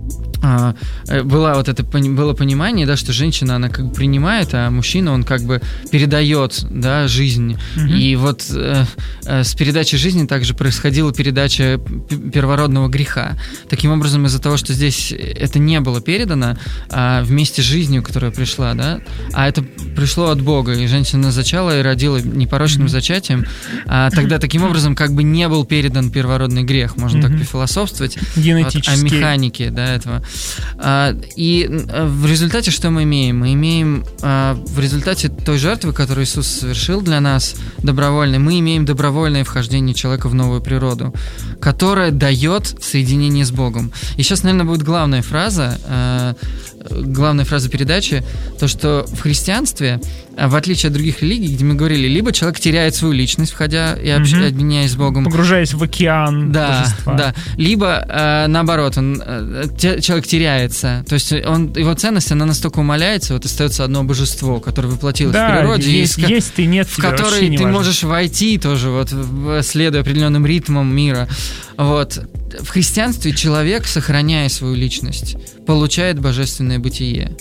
было понимание, да, что женщина, она как бы принимает, а мужчина, он как бы передает, да, жизнь. И вот с передачей жизни также происходила передача первородного греха. Таким образом, из-за того, что здесь это не было передано вместе с жизнью, которая пришла, да, а это пришло от Бога, и женщина зачала и родила непорочным зачатием, тогда таким образом как бы не был передан первородный грех, можно так пофилософствовать, о механике, да, этого. И в результате что мы имеем? Мы имеем в результате той жертвы, которую Иисус совершил для нас добровольной, мы имеем добровольное вхождение человека в новую природу, которая дает соединение с Богом. И сейчас, наверное, будет главная фраза передачи, то, что в христианстве, в отличие от других религий, где мы говорили, либо человек теряет свою личность, входя и объединяясь с Богом, погружаясь в океан божества. Да, либо наоборот, человек теряется, то есть его ценность, она настолько умаляется, вот остается одно божество, которое воплотилось в природе, есть ты, нет, в который ты можешь войти тоже, вот, следуя определенным ритмам мира. Вот. В христианстве человек, сохраняя свою личность, получает божественное бытие.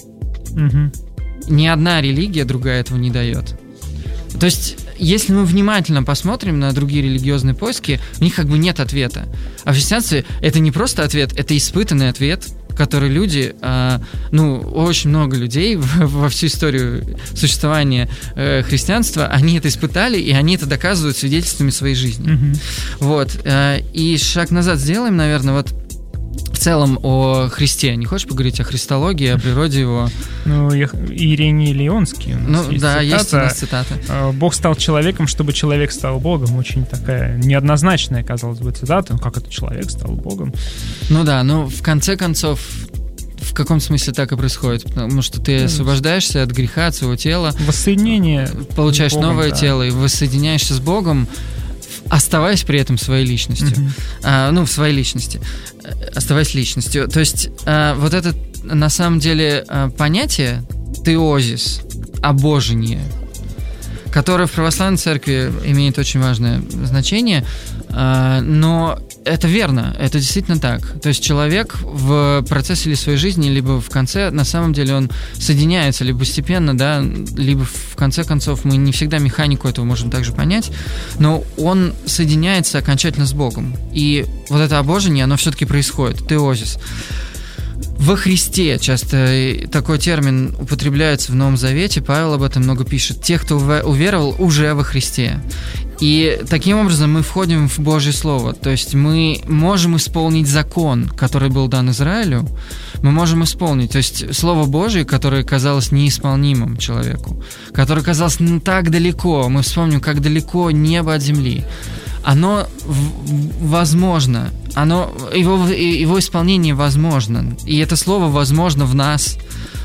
Ни одна религия другая этого не дает. То есть, если мы внимательно посмотрим на другие религиозные поиски, у них как бы нет ответа. А в христианстве это не просто ответ, это испытанный ответ, который люди, очень много людей во всю историю существования христианства, они это испытали, и они это доказывают свидетельствами своей жизни. Вот. И шаг назад сделаем, наверное, вот в целом о Христе. Не хочешь поговорить о христологии, о природе его? Ириней Лионский. Есть у нас цитата. «Бог стал человеком, чтобы человек стал Богом». Очень такая неоднозначная, казалось бы, цитата. Как это человек стал Богом? В конце концов, в каком смысле так и происходит? Потому что ты освобождаешься от греха, от своего тела. Воссоединение. Получаешь Богом, новое тело и воссоединяешься с Богом, оставаясь при этом своей личностью. В своей личности. Оставаясь личностью. То есть вот это, на самом деле, понятие теозис, обожение, которое в православной церкви имеет очень важное значение, но это верно, это действительно так. То есть человек в процессе или своей жизни, либо в конце, на самом деле он соединяется, либо постепенно, да, либо в конце концов мы не всегда механику этого можем также понять, но он соединяется окончательно с Богом. И вот это обожение, оно все-таки происходит, теозис. Во Христе часто такой термин употребляется в Новом Завете, Павел об этом много пишет. Те, кто уверовал уже во Христе. И таким образом мы входим в Божье Слово. То есть мы можем исполнить закон, который был дан Израилю, мы можем исполнить. То есть Слово Божие, которое казалось неисполнимым человеку, которое казалось так далеко, мы вспомним, как далеко небо от земли, оно возможно, его исполнение возможно, и это слово возможно в нас,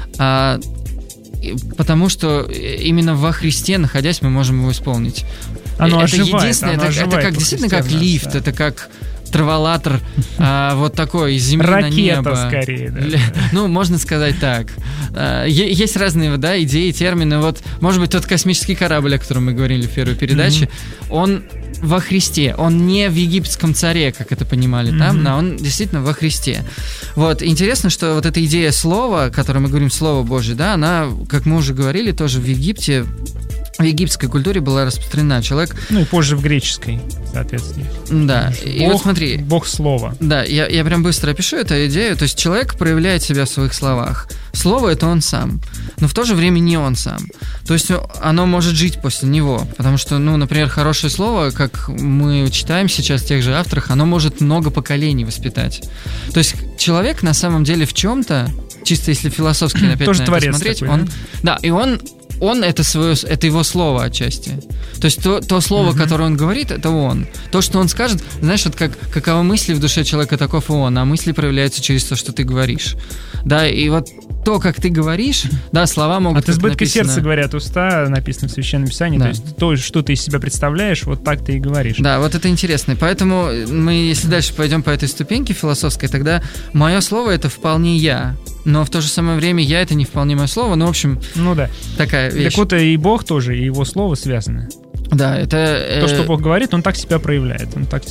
потому что именно во Христе, находясь, мы можем его исполнить. Оно это оживает, единственное, это как действительно как лифт, да. Это как траволатор, вот такой, из земли ракета, на небо. Ракета, скорее, да. Ну, можно сказать так. Есть разные, да, идеи, термины. Вот, может быть, тот космический корабль, о котором мы говорили в первой передаче, он во Христе, он не в египетском царе, как это понимали там, но он действительно во Христе. Вот, интересно, что вот эта идея слова, о которой мы говорим, Слово Божие, да, она, как мы уже говорили, тоже в Египте, в египетской культуре была распространена. Человек... Ну и позже в греческой, соответственно. Да. И Бог, вот смотри. Бог слова. Да, я прям быстро опишу эту идею. То есть человек проявляет себя в своих словах. Слово — это он сам, но в то же время не он сам. То есть оно может жить после него. Потому что, ну, например, хорошее слово, как мы читаем сейчас в тех же авторах, оно может много поколений воспитать. То есть человек на самом деле в чем-то, чисто если философски опять тоже на это творец смотреть, такой, он... Да, и он это его слово отчасти. То есть то слово, которое он говорит, это он. То, что он скажет, знаешь, вот каковы мысли в душе человека, таков и он, а мысли проявляются через то, что ты говоришь. Да, и вот то, как ты говоришь, да, слова могут... От избытка сердца, говорят уста, написано в Священном Писании, да. То есть то, что ты из себя представляешь, вот так ты и говоришь. Да, вот это интересно. Поэтому мы, если дальше пойдем по этой ступеньке философской, тогда мое слово — это вполне я. Но в то же самое время я — это не вполне мое слово. Ну, в общем, ну да. Такая вещь. Так вот и Бог тоже, и его слово связаны. Да, это... То, что Бог говорит, он так себя проявляет. Он так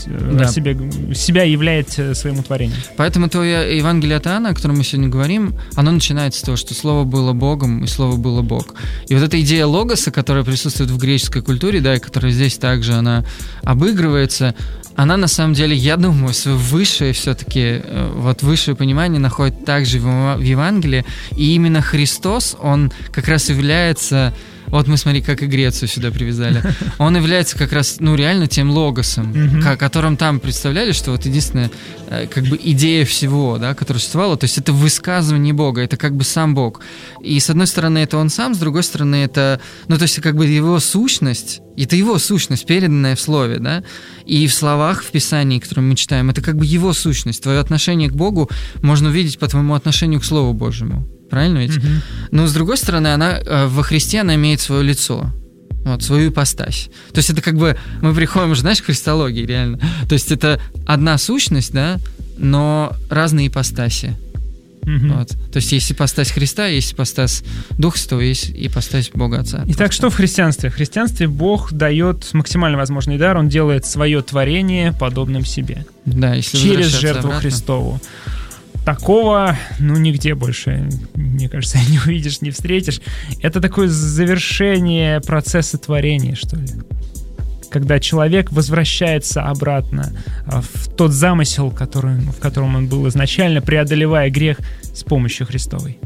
себя являет своему творению. Поэтому то Евангелие от Иоанна, о котором мы сегодня говорим, оно начинается с того, что Слово было Богом, и Слово было Бог. И вот эта идея логоса, которая присутствует в греческой культуре, да, и которая здесь также она обыгрывается, она на самом деле, я думаю, свое высшее все-таки, вот высшее понимание находит также в Евангелии. И именно Христос, он как раз является... Вот мы, смотри, как и Грецию сюда привязали. Он является как раз, ну, реально тем логосом, о котором там представляли, что вот единственная, как бы, идея всего, да, которая существовала, то есть это высказывание Бога, это как бы сам Бог. И с одной стороны, это он сам, с другой стороны, это, ну, то есть как бы его сущность, это его сущность, переданная в слове, да, и в словах, в Писании, которые мы читаем, это как бы его сущность. Твое отношение к Богу можно увидеть по твоему отношению к Слову Божьему. Правильно ведь? Но с другой стороны, она во Христе она имеет свое лицо, вот, свою ипостась. То есть это как бы мы приходим уже, знаешь, к христологии реально. То есть это одна сущность, да, но разные ипостаси. Вот. То есть есть ипостась Христа, есть ипостась Духа Святого, есть ипостась Бога Отца. Итак, что в христианстве? В христианстве Бог дает максимально возможный дар, он делает свое творение подобным себе. Да, если через жертву Христову. Такого, ну, нигде больше, мне кажется, не увидишь, не встретишь. Это такое завершение процесса творения, что ли. Когда человек возвращается обратно в тот замысел, в котором он был изначально, преодолевая грех с помощью Христовой.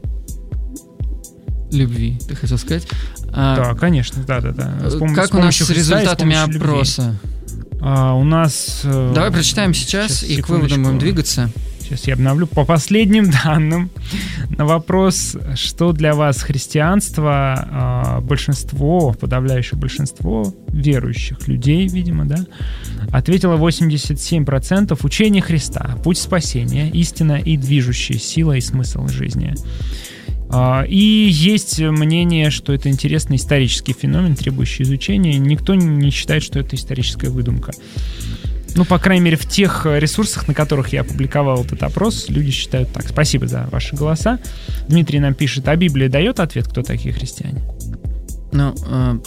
Любви, ты хотел сказать? Да, конечно, да. Как у нас с результатами опроса? У нас... Давай прочитаем сейчас и к выводам будем двигаться. Сейчас я обновлю. По последним данным, на вопрос, что для вас христианство, большинство, подавляющее большинство верующих людей, видимо, да, ответило 87% учение Христа, путь спасения, истина и движущая сила и смысл жизни. И есть мнение, что это интересный исторический феномен, требующий изучения. Никто не считает, что это историческая выдумка. Ну, по крайней мере, в тех ресурсах, на которых я опубликовал этот опрос, люди считают так. Спасибо за ваши голоса. Дмитрий нам пишет, а Библия дает ответ, кто такие христиане? Ну,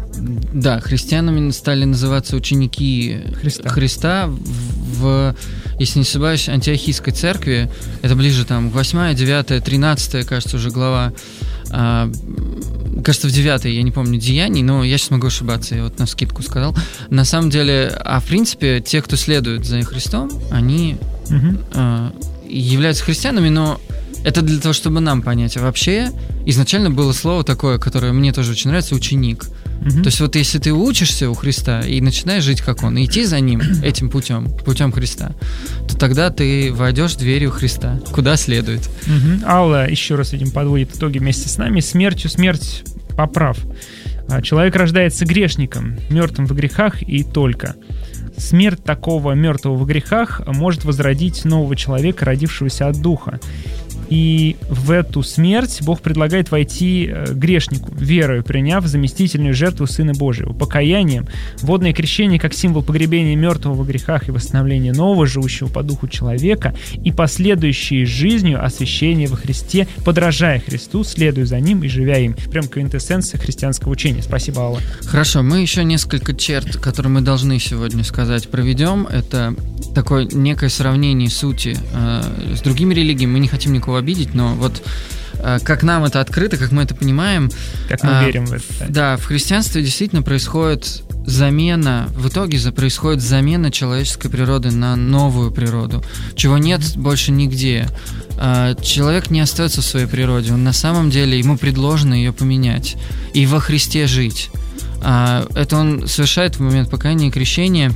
Да, христианами стали называться ученики Христа в, если не ошибаюсь, антиохийской церкви. Это ближе там 8, 9, 13, кажется, уже глава. Кажется, в 9, я не помню, Деяний, но я сейчас могу ошибаться, я вот навскидку сказал. На самом деле, в принципе, те, кто следует за Христом, они являются христианами, но это для того, чтобы нам понять. А вообще, изначально было слово такое, которое мне тоже очень нравится, ученик. То есть вот если ты учишься у Христа и начинаешь жить как Он, и идти за Ним этим путем Христа, то тогда ты войдешь дверью Христа, куда следует. Алла еще раз, видим, подводит итоги вместе с нами. Смертью смерть поправ. Человек рождается грешником, мертвым в грехах и только. Смерть такого мертвого в грехах может возродить нового человека, родившегося от Духа. И в эту смерть Бог предлагает войти грешнику, верою приняв заместительную жертву Сына Божьего, покаянием. Водное крещение как символ погребения мертвого во грехах и восстановления нового, живущего по духу человека, и последующей жизнью освящение во Христе, подражая Христу, следуя за Ним и живя им. Прям квинтэссенция христианского учения. Спасибо, Алла. Хорошо, мы еще несколько черт, которые мы должны сегодня сказать, проведем. Это такое некое сравнение сути с другими религиями. Мы не хотим никого обидеть, но вот как нам это открыто, как мы это понимаем, как мы верим в это. Да, в христианстве действительно происходит замена, в итоге происходит замена человеческой природы на новую природу, чего нет больше нигде. Человек не остается в своей природе, он на самом деле, ему предложено ее поменять и во Христе жить. Это он совершает в момент покаяния и крещения,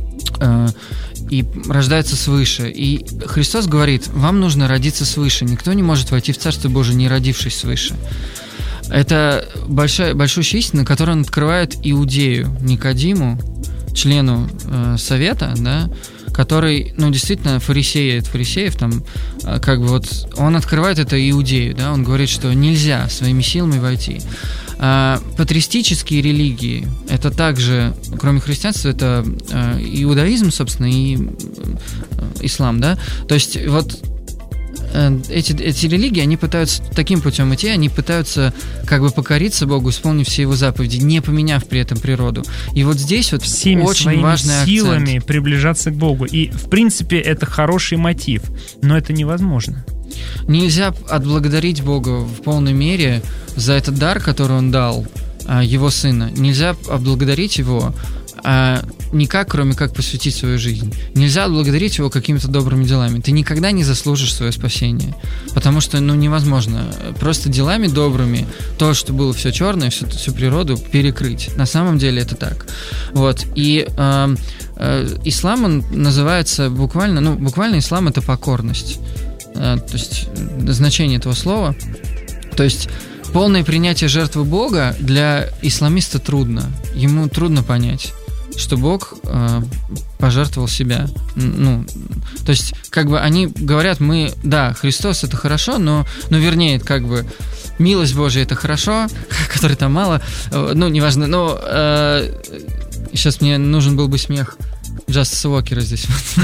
и рождается свыше. И Христос говорит, вам нужно родиться свыше. Никто не может войти в Царство Божие, не родившись свыше. Это большущая истина, которую он открывает Иудею, Никодиму, члену совета, да, который, действительно, фарисей от фарисеев, там, как бы вот, он открывает это Иудею, да, он говорит, что нельзя своими силами войти. Патристические религии, это также, кроме христианства, это иудаизм, собственно, и ислам, да, то есть вот эти религии, они пытаются таким путем идти, они пытаются как бы покориться Богу, исполнив все Его заповеди, не поменяв при этом природу. И вот здесь вот всеми очень важный акцент. Силами приближаться к Богу. И, в принципе, это хороший мотив, но это невозможно. Нельзя отблагодарить Бога в полной мере за этот дар, который Он дал, Его Сына. Нельзя отблагодарить Его никак, кроме как посвятить свою жизнь. Нельзя отблагодарить Его какими-то добрыми делами. Ты никогда не заслужишь свое спасение, потому что, невозможно просто делами добрыми то, что было все черное, всю природу перекрыть. На самом деле это так. Вот. И ислам, он называется буквально ислам — это покорность. То есть значение этого слова. То есть полное принятие жертвы Бога для исламиста трудно. Ему трудно понять, что Бог пожертвовал себя. То есть, как бы они говорят, Христос — это хорошо, но вернее, как бы милость Божья — это хорошо, которой там мало, неважно, но сейчас мне нужен был бы смех Джастиса Уокера здесь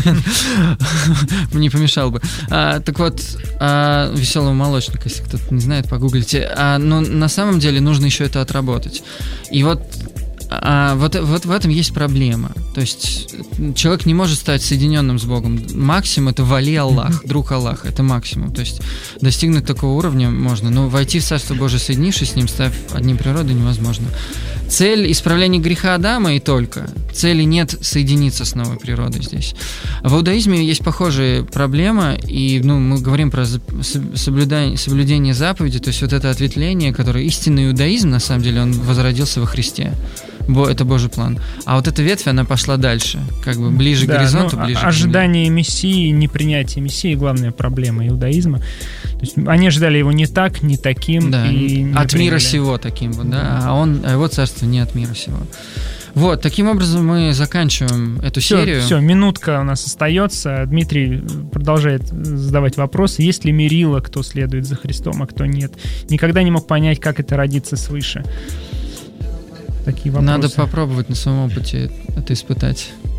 не помешал бы. Так вот, «Веселого молочника», если кто-то не знает, погуглите. Но на самом деле нужно еще это отработать. И вот в этом есть проблема. То есть человек не может стать соединенным с Богом. Максимум — это вали Аллах, друг Аллаха. Это максимум. То есть достигнуть такого уровня можно, но войти в Царство Божие, соединившись с Ним, став одним природой, невозможно. Цель исправления греха Адама и только. Цели нет соединиться с новой природой здесь. В иудаизме есть похожая проблема, и мы говорим про соблюдение заповеди, то есть вот это ответвление, которое истинный иудаизм, на самом деле, он возродился во Христе. Это Божий план. А вот эта ветвь, она пошла дальше, как бы ближе к горизонту, ближе к ожидание Мессии, непринятие Мессии — главная проблема иудаизма. То есть они ожидали его не так, не таким. Да, и не от приняли. мира сего таким вот, да. А его царство не от мира сего. Вот, таким образом мы заканчиваем эту серию. Все, минутка у нас остается. Дмитрий продолжает задавать вопросы. Есть ли мерило, кто следует за Христом, а кто нет? Никогда не мог понять, как это родиться свыше. Такие вопросы. Надо попробовать на своем опыте это испытать.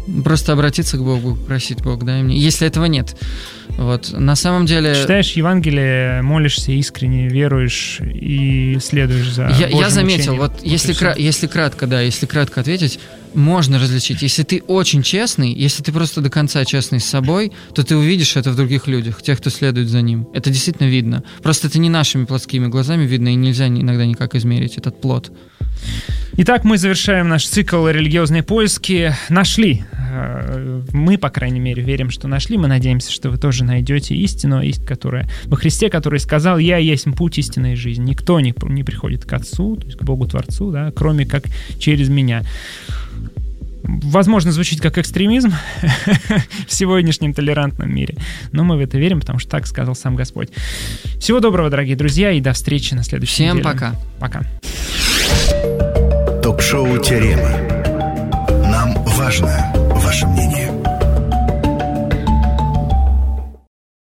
Просто обратиться к Богу, просить Бога, дай мне. Если этого нет. Вот. На самом деле... Читаешь Евангелие, молишься искренне, веруешь и следуешь за Божьим Я заметил, учением. вот если кратко ответить, можно различить. Если ты очень честный, если ты просто до конца честный с собой, то ты увидишь это в других людях, тех, кто следует за ним. Это действительно видно. Просто это не нашими плотскими глазами видно, и нельзя иногда никак измерить этот плод. Итак, мы завершаем наш цикл «Религиозные поиски». Нашли. Мы, по крайней мере, верим, что нашли. Мы надеемся, что вы тоже найдете истину, которая во Христе, который сказал: «Я есть путь, истина и жизнь». Никто не приходит к Отцу, то есть к Богу Творцу, да, кроме как через меня. Возможно, звучит как экстремизм в сегодняшнем толерантном мире, но мы в это верим, потому что так сказал сам Господь. Всего доброго, дорогие друзья, и до встречи на следующей неделе. Всем пока. Пока. Ток-шоу «Теорема». Нам важно ваше мнение.